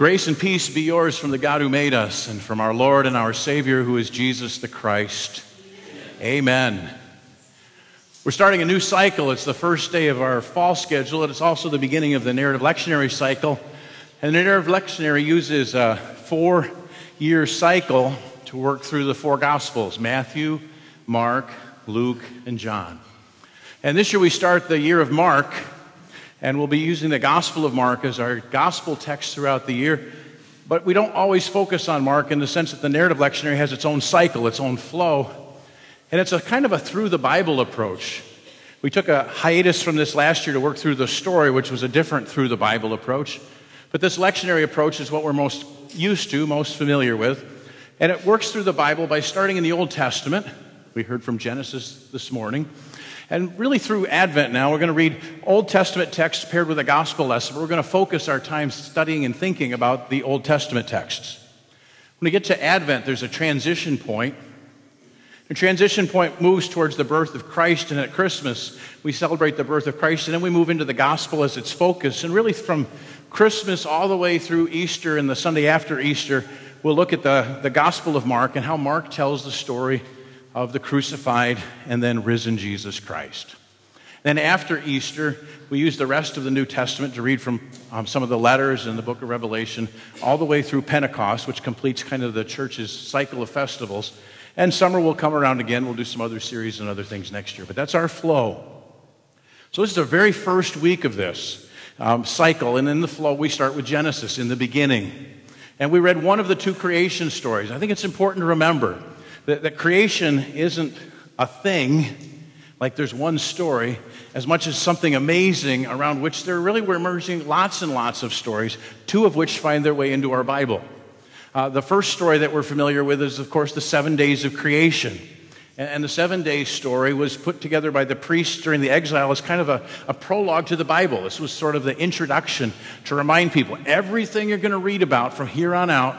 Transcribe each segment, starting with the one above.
Grace and peace be yours from the God who made us and from our Lord and our Savior who is Jesus the Christ. Amen. We're starting a new cycle. It's the first day of our fall schedule. It's also the beginning of the narrative lectionary cycle. And the narrative lectionary uses a 4-year cycle to work through the 4 Gospels: Matthew, Mark, Luke, and John. And this year we start the year of Mark, and we'll be using the Gospel of Mark as our gospel text throughout the year. But we don't always focus on Mark in the sense that the narrative lectionary has its own cycle, its own flow. And it's a kind of a through the Bible approach. We took a hiatus from this last year to work through the story, which was a different through the Bible approach. But this lectionary approach is what we're most used to, most familiar with. And it works through the Bible by starting in the Old Testament. We heard from Genesis this morning. And really through Advent now, we're going to read Old Testament texts paired with a gospel lesson. We're going to focus our time studying and thinking about the Old Testament texts. When we get to Advent, there's a transition point. The transition point moves towards the birth of Christ, and at Christmas, we celebrate the birth of Christ, and then we move into the gospel as its focus. And really from Christmas all the way through Easter and the Sunday after Easter, we'll look at the Gospel of Mark and how Mark tells the story of the crucified and then risen Jesus Christ. Then after Easter, we use the rest of the New Testament to read from some of the letters in the book of Revelation all the way through Pentecost, which completes kind of the church's cycle of festivals. And summer will come around again. We'll do some other series and other things next year. But that's our flow. So this is the very first week of this cycle. And in the flow, we start with Genesis in the beginning. And we read one of the 2 creation stories. I think it's important to remember that creation isn't a thing, like there's one story, as much as something amazing around which there really were emerging lots and lots of stories, 2 of which find their way into our Bible. The first story that we're familiar with is, of course, the 7 days of creation. And the 7-day story was put together by the priests during the exile as kind of a prologue to the Bible. This was sort of the introduction to remind people everything you're going to read about from here on out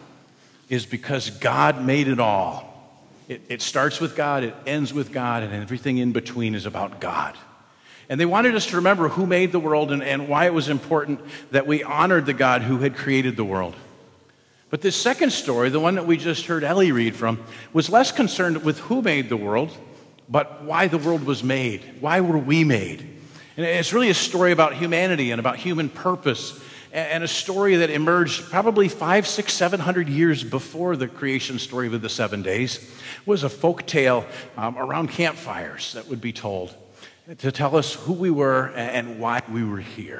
is because God made it all. It starts with God, it ends with God, and everything in between is about God. And they wanted us to remember who made the world and why it was important that we honored the God who had created the world. But this second story, the one that we just heard Ellie read from, was less concerned with who made the world, but why the world was made. Why were we made? And it's really a story about humanity and about human purpose, and a story that emerged probably 500, 600, 700 years before the creation story of the 7 days. It was a folk tale around campfires that would be told to tell us who we were and why we were here.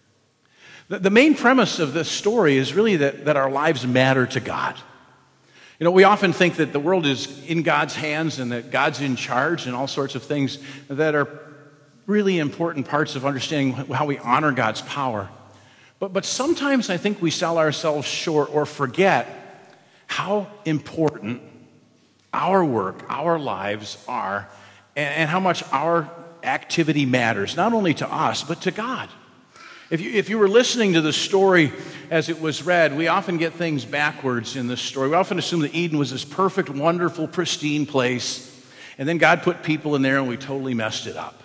The main premise of this story is really that our lives matter to God. You know, we often think that the world is in God's hands and that God's in charge and all sorts of things that are really important parts of understanding how we honor God's power. But sometimes I think we sell ourselves short or forget how important our work, our lives are, and how much our activity matters, not only to us, but to God. If you were listening to the story as it was read, we often get things backwards in this story. We often assume that Eden was this perfect, wonderful, pristine place, and then God put people in there and we totally messed it up.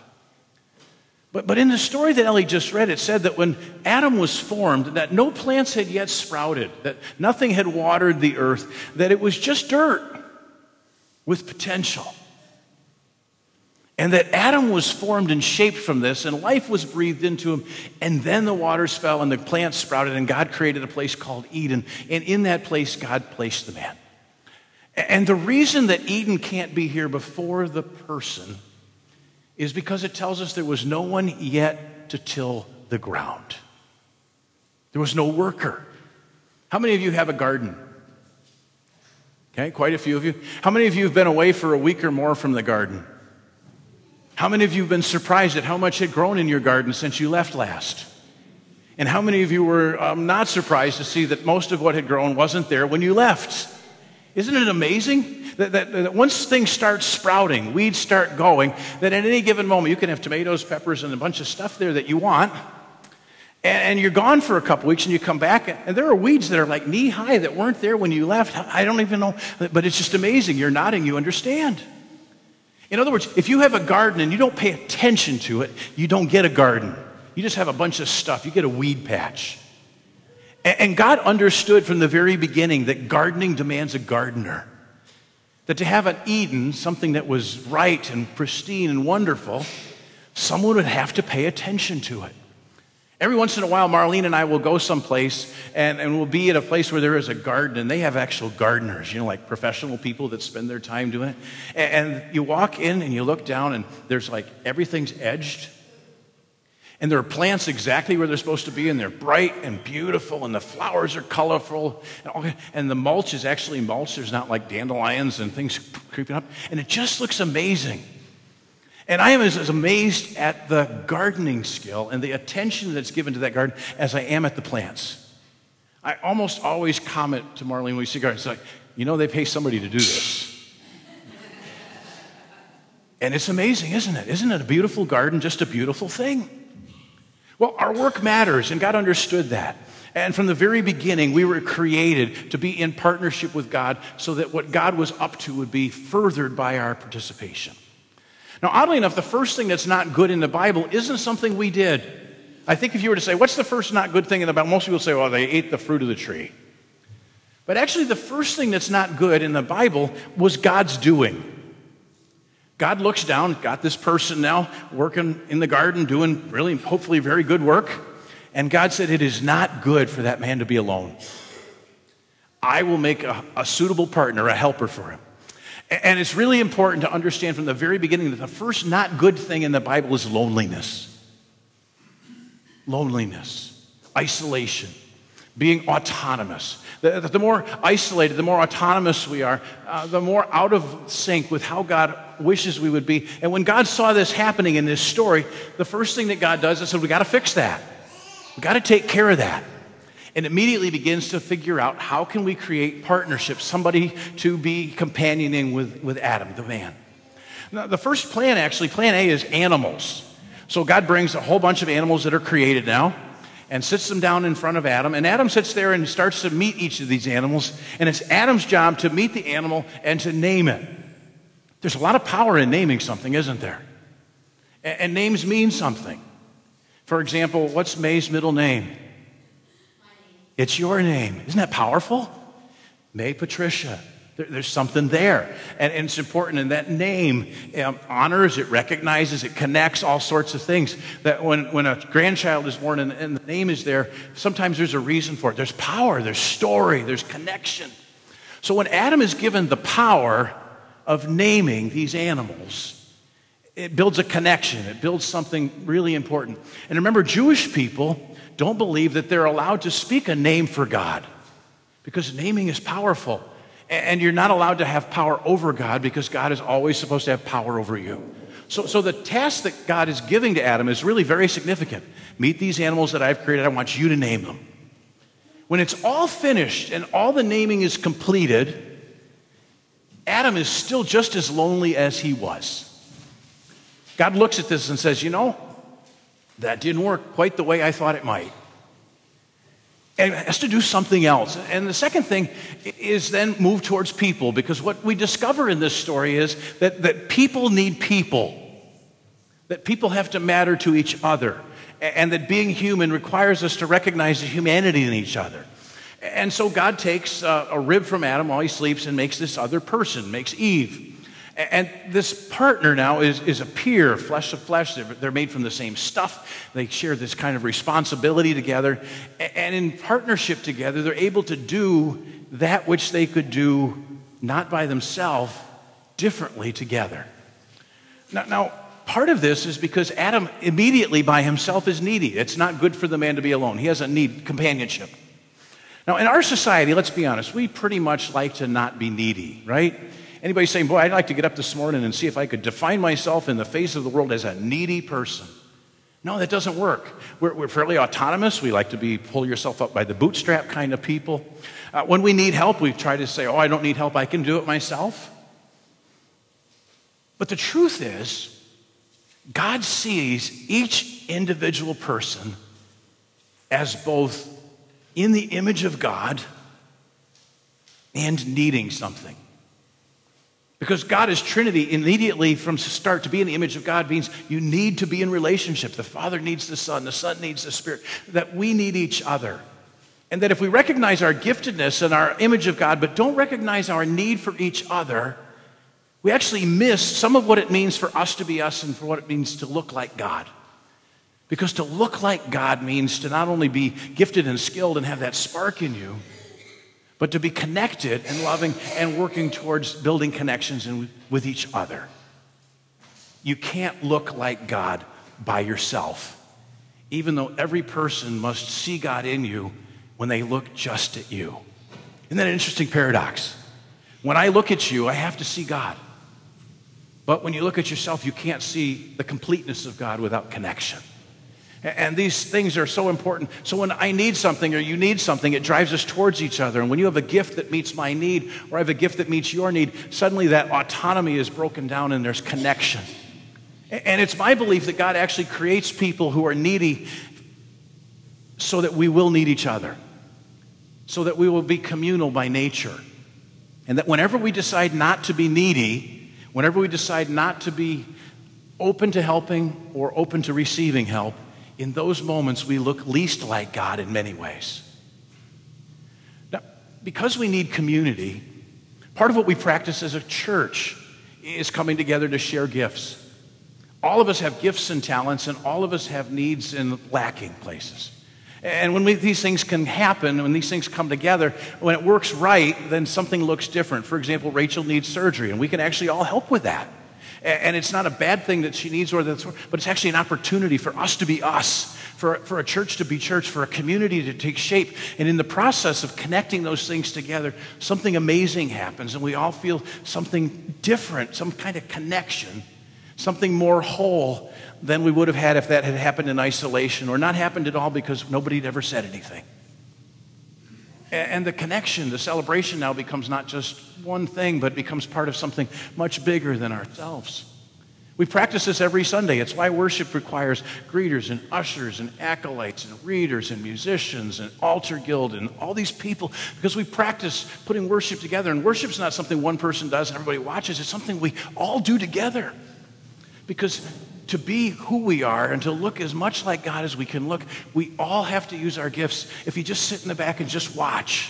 But in the story that Ellie just read, it said that when Adam was formed, that no plants had yet sprouted, that nothing had watered the earth, that it was just dirt with potential. And that Adam was formed and shaped from this, and life was breathed into him, and then the waters fell and the plants sprouted, and God created a place called Eden, and in that place God placed the man. And the reason that Eden can't be here before the person is because it tells us there was no one yet to till the ground. There was no worker. How many of you have a garden? Okay, quite a few of you. How many of you have been away for a week or more from the garden? How many of you have been surprised at how much had grown in your garden since you left last? And how many of you were not surprised to see that most of what had grown wasn't there when you left? Isn't it amazing that once things start sprouting, weeds start going, that at any given moment you can have tomatoes, peppers, and a bunch of stuff there that you want, and you're gone for a couple weeks and you come back, and there are weeds that are like knee-high that weren't there when you left. I don't even know, but it's just amazing. You're nodding, you understand. In other words, if you have a garden and you don't pay attention to it, you don't get a garden. You just have a bunch of stuff. You get a weed patch. And God understood from the very beginning that gardening demands a gardener. That to have an Eden, something that was right and pristine and wonderful, someone would have to pay attention to it. Every once in a while, Marlene and I will go someplace and we'll be at a place where there is a garden and they have actual gardeners, like professional people that spend their time doing it. And you walk in and you look down and there's everything's edged. And there are plants exactly where they're supposed to be, and they're bright and beautiful, and the flowers are colorful, and the mulch is actually mulch. There's not dandelions and things creeping up, and it just looks amazing. And I am as amazed at the gardening skill and the attention that's given to that garden as I am at the plants. I almost always comment to Marlene when we see gardens, they pay somebody to do this. And it's amazing, isn't it? Isn't it a beautiful garden, just a beautiful thing? Well, our work matters, and God understood that. And from the very beginning, we were created to be in partnership with God so that what God was up to would be furthered by our participation. Now, oddly enough, the first thing that's not good in the Bible isn't something we did. I think if you were to say, what's the first not good thing in the Bible? Most people say, well, they ate the fruit of the tree. But actually, the first thing that's not good in the Bible was God's doing. God looks down, got this person now working in the garden, doing really, hopefully, very good work. And God said, it is not good for that man to be alone. I will make a suitable partner, a helper for him. And it's really important to understand from the very beginning that the first not good thing in the Bible is loneliness. Loneliness, isolation, being autonomous. The more isolated, the more autonomous we are, the more out of sync with how God wishes we would be. And when God saw this happening in this story, the first thing that God does is said, we got to fix that. We got to take care of that. And immediately begins to figure out how can we create partnerships, somebody to be companioning with Adam, the man. Now, the first plan, actually, plan A is animals. So God brings a whole bunch of animals that are created now and sits them down in front of Adam. And Adam sits there and starts to meet each of these animals. And it's Adam's job to meet the animal and to name it. There's a lot of power in naming something, isn't there? And names mean something. For example, what's May's middle name? It's your name. Isn't that powerful? May Patricia. There's something there. And it's important. And that name honors, it recognizes, it connects all sorts of things. That when a grandchild is born and the name is there, sometimes there's a reason for it. There's power, there's story, there's connection. So when Adam is given the power of naming these animals, it builds a connection. It builds something really important. And remember, Jewish people don't believe that they're allowed to speak a name for God because naming is powerful. And you're not allowed to have power over God because God is always supposed to have power over you. So the task that God is giving to Adam is really very significant. Meet these animals that I've created. I want you to name them. When it's all finished and all the naming is completed, Adam is still just as lonely as he was. God looks at this and says, that didn't work quite the way I thought it might. And it has to do something else. And the second thing is then move towards people, because what we discover in this story is that people need people, that people have to matter to each other, and that being human requires us to recognize the humanity in each other. And so God takes a rib from Adam while he sleeps and makes this other person, makes Eve. And this partner now is a peer, flesh to flesh. They're made from the same stuff. They share this kind of responsibility together. And in partnership together, they're able to do that which they could do not by themselves, differently together. Now, part of this is because Adam immediately by himself is needy. It's not good for the man to be alone. He has a need companionship. Now, in our society, let's be honest, we pretty much like to not be needy, right? Anybody saying, boy, I'd like to get up this morning and see if I could define myself in the face of the world as a needy person. No, that doesn't work. We're fairly autonomous. We like to be pull yourself up by the bootstrap kind of people. When we need help, we try to say, I don't need help. I can do it myself. But the truth is, God sees each individual person as both in the image of God and needing something. Because God is Trinity, immediately from start to be in the image of God means you need to be in relationship. The Father needs the Son needs the Spirit, that we need each other. And that if we recognize our giftedness and our image of God, but don't recognize our need for each other, we actually miss some of what it means for us to be us and for what it means to look like God. Because to look like God means to not only be gifted and skilled and have that spark in you, but to be connected and loving and working towards building connections with each other. You can't look like God by yourself, even though every person must see God in you when they look just at you. Isn't that an interesting paradox? When I look at you, I have to see God. But when you look at yourself, you can't see the completeness of God without connection. And these things are so important. So when I need something or you need something, it drives us towards each other. And when you have a gift that meets my need or I have a gift that meets your need, suddenly that autonomy is broken down and there's connection. And it's my belief that God actually creates people who are needy so that we will need each other, so that we will be communal by nature. And that whenever we decide not to be needy, whenever we decide not to be open to helping or open to receiving help, in those moments we look least like God in many ways. Now, because we need community, part of what we practice as a church is coming together to share gifts. All of us have gifts and talents, and all of us have needs in lacking places. And when these things can happen, when these things come together, when it works right, then something looks different. For example, Rachel needs surgery, and we can actually all help with that. And it's not a bad thing that she needs, but it's actually an opportunity for us to be us, for a church to be church, for a community to take shape. And in the process of connecting those things together, something amazing happens, and we all feel something different, some kind of connection, something more whole than we would have had if that had happened in isolation or not happened at all because nobody had ever said anything. And the connection, the celebration now becomes not just one thing, but becomes part of something much bigger than ourselves. We practice this every Sunday. It's why worship requires greeters and ushers and acolytes and readers and musicians and altar guild and all these people, because we practice putting worship together. And worship's not something one person does and everybody watches. It's something we all do together. Because to be who we are and to look as much like God as we can look, we all have to use our gifts. If you just sit in the back and just watch,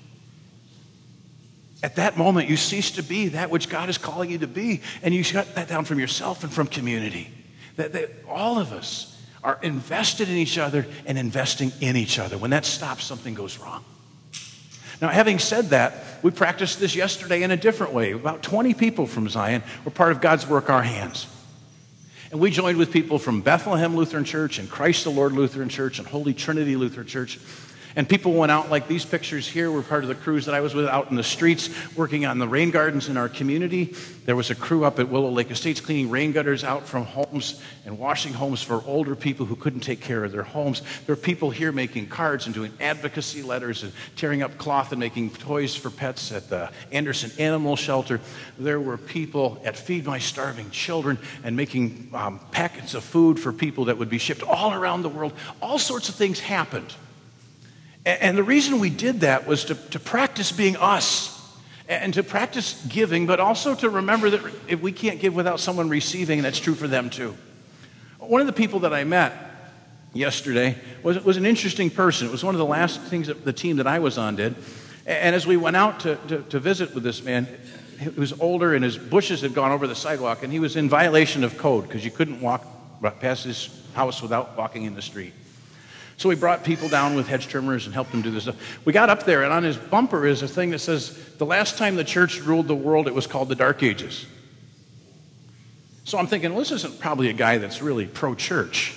at that moment you cease to be that which God is calling you to be, and you shut that down from yourself and from community. That all of us are invested in each other and investing in each other. When that stops, something goes wrong. Now, having said that, we practiced this yesterday in a different way. About 20 people from Zion were part of God's work, Our Hands. And we joined with people from Bethlehem Lutheran Church and Christ the Lord Lutheran Church and Holy Trinity Lutheran Church. And people went out, like these pictures here were part of the crews that I was with, out in the streets working on the rain gardens in our community. There was a crew up at Willow Lake Estates cleaning rain gutters out from homes and washing homes for older people who couldn't take care of their homes. There are people here making cards and doing advocacy letters and tearing up cloth and making toys for pets at the Anderson Animal Shelter. There were people at Feed My Starving Children and making packets of food for people that would be shipped all around the world. All sorts of things happened. And the reason we did that was to practice being us and to practice giving, but also to remember that if we can't give without someone receiving, that's true for them too. One of the people that I met yesterday was an interesting person. It was one of the last things that the team that I was on did. And as we went out to visit with this man, he was older and his bushes had gone over the sidewalk, and he was in violation of code because you couldn't walk past his house without walking in the street. So we brought people down with hedge trimmers and helped them do this stuff. We got up there, and on his bumper is a thing that says, the last time the church ruled the world, it was called the Dark Ages. So I'm thinking, well, this isn't probably a guy that's really pro-church.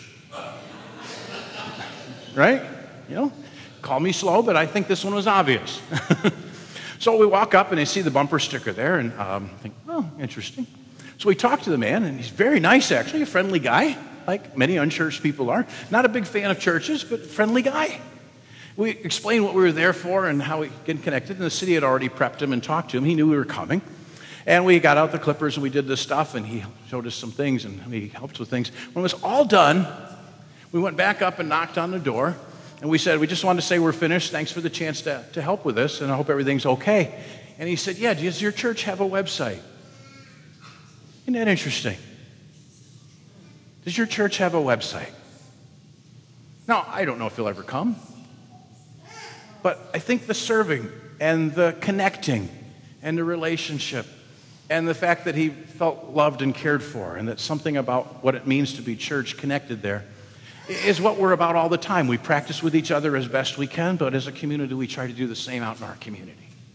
Right? You know, call me slow, but I think this one was obvious. So we walk up, and I see the bumper sticker there, and think, oh, interesting. So we talk to the man, and he's very nice, actually, a friendly guy, like many unchurched people are. Not a big fan of churches, but friendly guy. We explained what we were there for and how we get connected, and the city had already prepped him and talked to him. He knew we were coming. And we got out the clippers, and we did this stuff, and he showed us some things, and he helped with things. When it was all done, we went back up and knocked on the door, and we said, we just wanted to say we're finished. Thanks for the chance to help with this, and I hope everything's okay. And he said, yeah, does your church have a website? Isn't that interesting? Does your church have a website? Now, I don't know if you'll ever come. But I think the serving and the connecting and the relationship and the fact that he felt loved and cared for and that something about what it means to be church connected there is what we're about all the time. We practice with each other as best we can, but as a community, we try to do the same out in our community.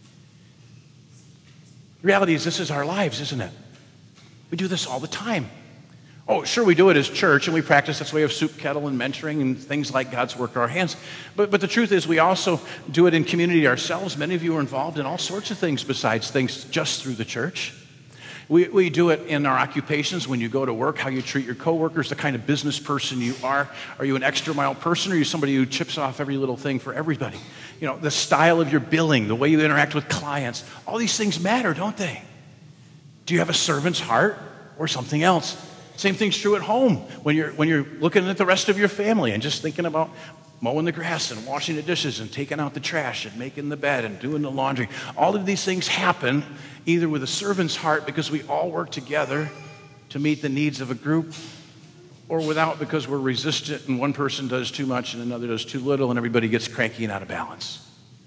The reality is this is our lives, isn't it? We do this all the time. Oh, sure, we do it as church, and we practice. That's why we have soup kettle and mentoring and things like God's work our hands. But the truth is we also do it in community ourselves. Many of you are involved in all sorts of things besides things just through the church. We do it in our occupations when you go to work, how you treat your coworkers, the kind of business person you are. Are you an extra mile person, or are you somebody who chips off every little thing for everybody? You know, the style of your billing, the way you interact with clients, all these things matter, don't they? Do you have a servant's heart or something else? Same thing's true at home when you're looking at the rest of your family and just thinking about mowing the grass and washing the dishes and taking out the trash and making the bed and doing the laundry. All of these things happen either with a servant's heart because we all work together to meet the needs of a group, or without because we're resistant and one person does too much and another does too little and everybody gets cranky and out of balance.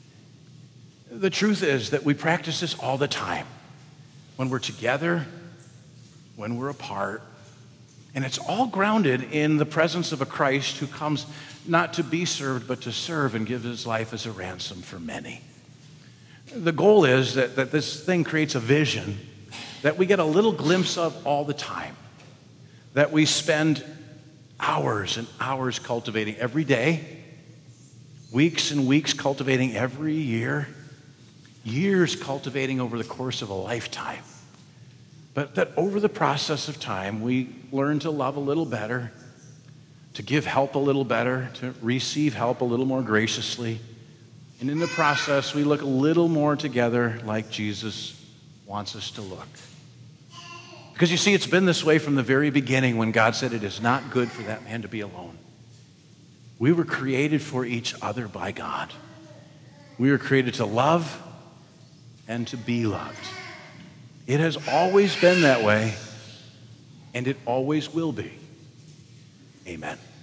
The truth is that we practice this all the time. When we're together, when we're apart, and it's all grounded in the presence of a Christ who comes not to be served, but to serve and give his life as a ransom for many. The goal is that this thing creates a vision that we get a little glimpse of all the time, that we spend hours and hours cultivating every day, weeks and weeks cultivating every year, years cultivating over the course of a lifetime. But that over the process of time, we learn to love a little better, to give help a little better, to receive help a little more graciously. And in the process, we look a little more together like Jesus wants us to look. Because you see, it's been this way from the very beginning when God said it is not good for that man to be alone. We were created for each other by God. We were created to love and to be loved. It has always been that way, and it always will be. Amen.